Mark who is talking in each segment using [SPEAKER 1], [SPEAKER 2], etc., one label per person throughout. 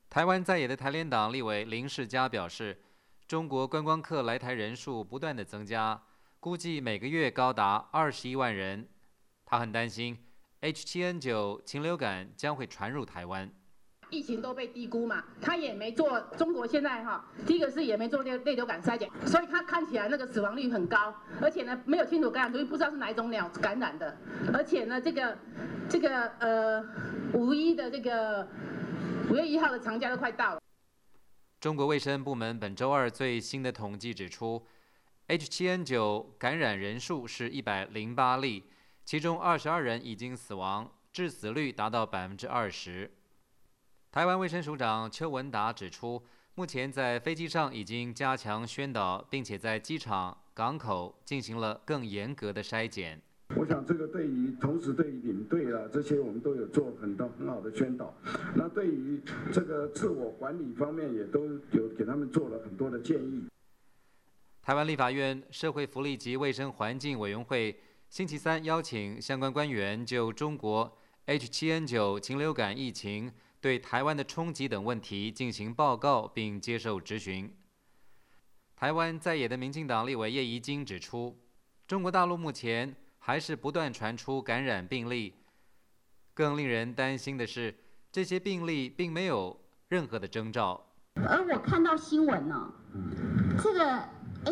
[SPEAKER 1] 台湾在野的台联党立委林世嘉表示，中国观光客来台人数不断的增加，估计每个月高达21万人。他很担心 H7N9 禽流感将会传入台湾。
[SPEAKER 2] 疫情都被低估嘛，他也没做。中国现在第一个是也没做类流感筛检，所以他看起来那个死亡率很高，而且呢没有清楚感染途径，不知道是哪一种鸟感染的，而且呢这个5月1号的长假都快到了。
[SPEAKER 1] 中国卫生部门本周二最新的统计指出 ，H7N9 感染人数是108例，其中22人已经死亡，致死率达到20%。台湾卫生署长邱文达指出，目前在飞机上已经加强宣导，并且在机场、港口进行了更严格的筛检。
[SPEAKER 3] 我想这个同时对于领队啊这些，我们都有做很好的宣导。那对于这个自我管理方面，也都有给他们做了很多的建议。
[SPEAKER 1] 台湾立法院社会福利及卫生环境委员会星期三邀请相关官员就中国 H7N9 禽流感疫情对台湾的冲击等问题进行报告，并接受质询。台湾在野的民进党立委叶宜津指出，中国大陆目前还是不断传出感染病例，更令人担心的是，这些病例并没有任何的征兆。
[SPEAKER 4] 而我看到新闻呢，这个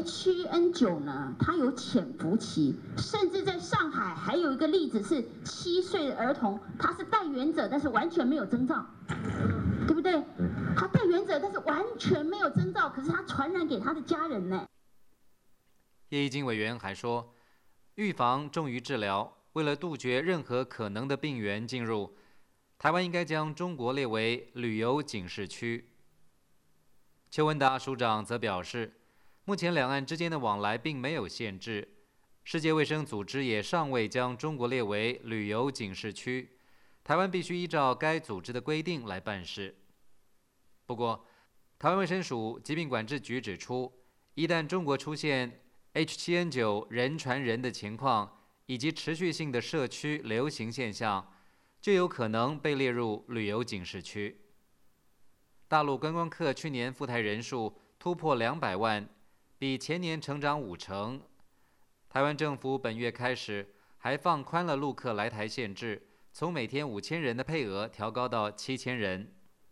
[SPEAKER 4] H7N9 呢，它有潜伏期，甚至在上海还有一个例子是7岁的儿童，他是带原者，但是完全没有征兆，对不对？他带原者，但是完全没有征兆，可是他传染给他的家人呢。
[SPEAKER 1] 叶宜津委员还说，预防重于治疗，为了杜绝任何可能的病源进入，台湾应该将中国列为旅游警示区。邱文达署长则表示，目前两岸之间的往来并没有限制，世界卫生组织也尚未将中国列为旅游警示区，台湾必须依照该组织的规定来办事。不过，台湾卫生署疾病管制局指出，一旦中国出现 H7N9 人传人的情况，以及持续性的社区流行现象，就有可能被列入旅游警示区。大陆观光客去年赴台人数突破200万，比前年成长50%。台湾政府本月开始还放宽了陆客来台限制，从每天5000人的配额调高到7000人。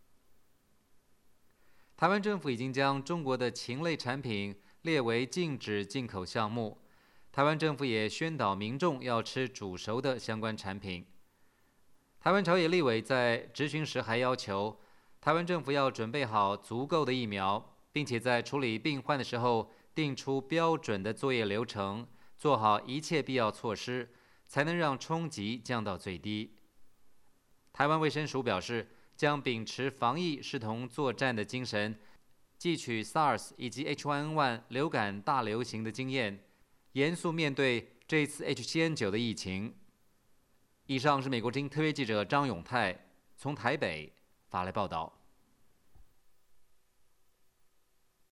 [SPEAKER 1] 台湾政府已经将中国的禽类产品列为禁止进口项目。台湾政府也宣导民众要吃煮熟的相关产品。台湾朝野立委在质询时还要求，台湾政府要准备好足够的疫苗，并且在处理病患的时候定出标准的作业流程，做好一切必要措施，才能让冲击降到最低。台湾卫生署表示，将秉持防疫视同作战的精神，汲取 SARS 以及 H1N1 流感大流行的经验，严肃面对这一次 H7N9 的疫情。以上是美国之音特约记者张永泰从台北发来报道。